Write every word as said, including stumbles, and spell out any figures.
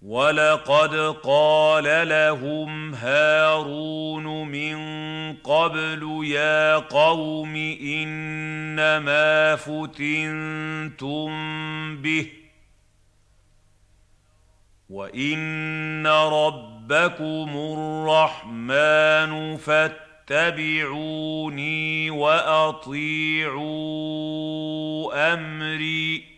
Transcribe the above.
وَلَقَدْ قَالَ لَهُمْ هَارُونُ مِن قَبْلُ يَا قَوْمِ إِنَّمَا فُتِنتُم بِهِ وَإِنَّ رَبَّكُمُ الرَّحْمَٰنُ فَاتَّبِعُونِي وَأَطِيعُوا أَمْرِي